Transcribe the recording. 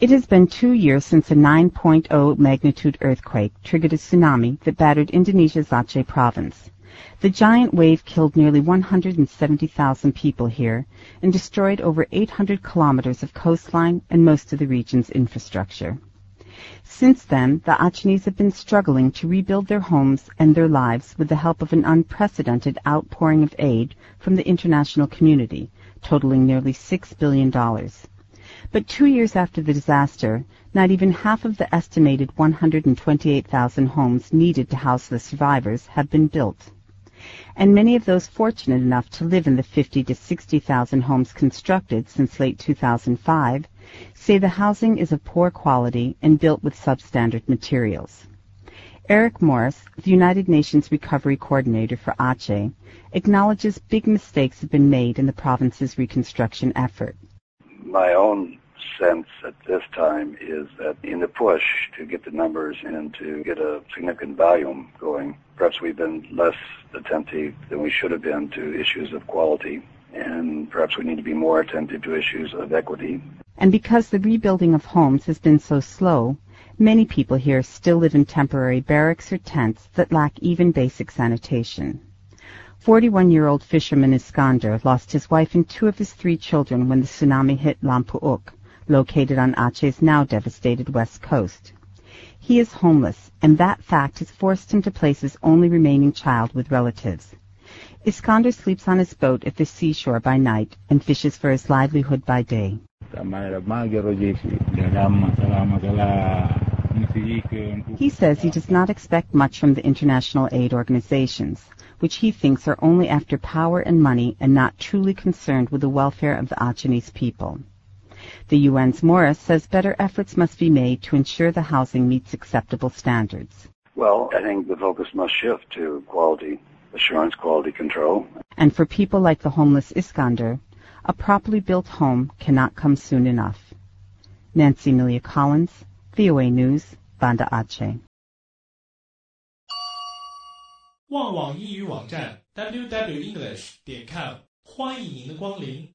It has been 2 years since a 9.0 magnitude earthquake triggered a tsunami that battered Indonesia's Aceh province. The giant wave killed nearly 170,000 people here and destroyed over 800 kilometers of coastline and most of the region's infrastructure. Since then, the Acehnese have been struggling to rebuild their homes and their lives with the help of an unprecedented outpouring of aid from the international community, totaling nearly $6 billion. But 2 years after the disaster, not even half of the estimated 128,000 homes needed to house the survivors have been built. And many of those fortunate enough to live in the 50,000 to 60,000 homes constructed since late 2005 say the housing is of poor quality and built with substandard materials. Eric Morris, the United Nations Recovery Coordinator for Aceh, acknowledges big mistakes have been made in the province's reconstruction effort. My own sense at this time is that in the push to get the numbers and to get a significant volume going, perhaps we've been less attentive than we should have been to issues of quality, and perhaps we need to be more attentive to issues of equity. And because the rebuilding of homes has been so slow, many people here still live in temporary barracks or tents that lack even basic sanitation. 41-year-old fisherman Iskander lost his wife and 2 of his 3 children when the tsunami hit Lampuuk, located on Aceh's now devastated west coast. He is homeless, and that fact has forced him to place his only remaining child with relatives. Iskander sleeps on his boat at the seashore by night and fishes for his livelihood by day. He says he does not expect much from the international aid organizations, which he thinks are only after power and money and not truly concerned with the welfare of the Acehnese people. The UN's Morris says better efforts must be made to ensure the housing meets acceptable standards. Well, I think the focus must shift to quality assurance, quality control. And for people like the homeless Iskander, a properly built home cannot come soon enough. Nancy Amelia Collins, VOA News, Banda Aceh. 旺旺英语网站 www.english.com 欢迎您的光临。